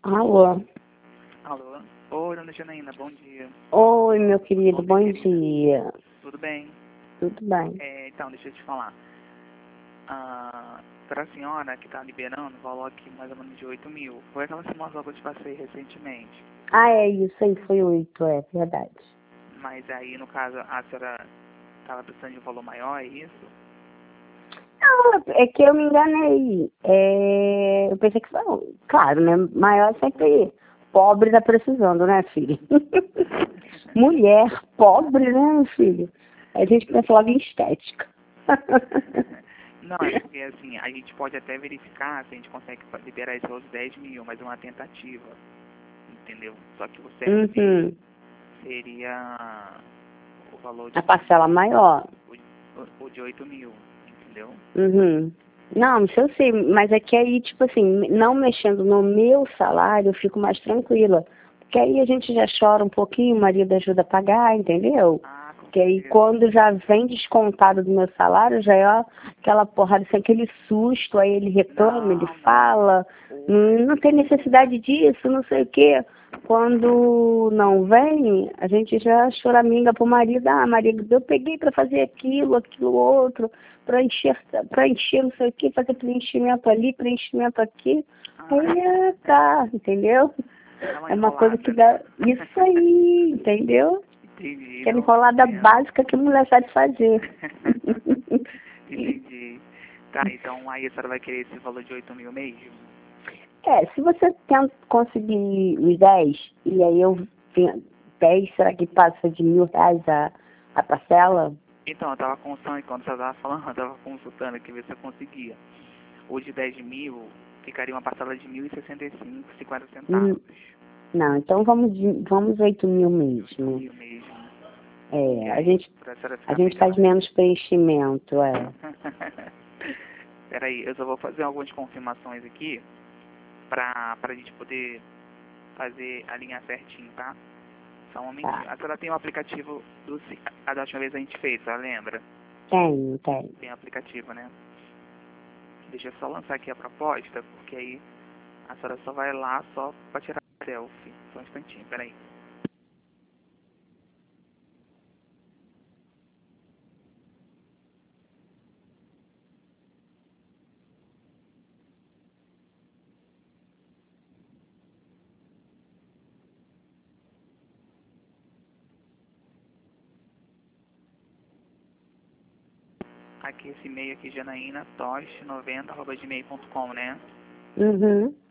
Alô? Alô? Oi, dona Janaína, bom dia. Oi, meu querido, bom Querida. dia. Tudo bem? Tudo bem? Então, deixa eu te falar. Para a senhora que está liberando, o valor aqui mais ou menos de 8 mil. Foi aquela simulação que eu te passei recentemente. Ah, é isso aí, foi 8, é verdade. Mas aí, no caso, a senhora estava precisando de um valor maior, é isso? Não, é que eu me enganei. Eu pensei que foi, claro, né? Maior sempre pobre tá precisando, né, filho? Mulher pobre, né, filho? A gente pensa logo em estética. Não, é porque assim, a gente pode até verificar se a gente consegue liberar esses outros 10 mil, mas é uma tentativa, entendeu? Só que o certo Uhum. seria o valor A parcela maior. o de 8 mil, entendeu? Uhum. Não, isso eu sei, mas é que aí, tipo assim, não mexendo no meu salário, eu fico mais tranquila. Porque aí a gente já chora um pouquinho, o marido ajuda a pagar, entendeu? Ah, com Porque aí certeza. quando já vem descontado do meu salário, já é ó, aquela porrada, assim, aquele susto, aí ele reclama, ele fala, não tem necessidade disso, não sei o quê. Quando não vem, a gente já choraminga pro marido, marido, eu peguei para fazer aquilo outro, para encher não sei o quê, fazer preenchimento ali, preenchimento aqui. Aí tá, entendeu? Uma É uma coisa que enrolada. dá. Isso aí, entendeu? Entendi. Aquela Não, enrolada entendo. básica que a mulher sabe fazer. Entendi. Tá, então aí a senhora vai querer esse valor de 8 mil mesmo? Se você tenta conseguir os 10, e aí eu tenho 10, será que passa de R$ 1.000 a parcela? Então, eu tava consultando, quando você tava falando, eu tava consultando aqui ver se eu conseguia. O de 10 mil ficaria uma parcela de 1.065,50 centavos. Não, então vamos 8 mil 8 mesmo. mil mesmo. É, E a aí, gente, pra senhora a ficar gente melhor. faz menos preenchimento, Peraí, eu só vou fazer algumas confirmações aqui pra gente poder fazer alinhar certinho, tá? Só um momentinho. Tá. A senhora tem o aplicativo a da última vez a gente fez, a lembra? Tenho. Tem o aplicativo, né? Deixa eu só lançar aqui a proposta, porque aí a senhora só vai lá só pra tirar a selfie. Só um instantinho, peraí. Aqui esse e-mail aqui, janaínatosh90@gmail.com, né? Uhum.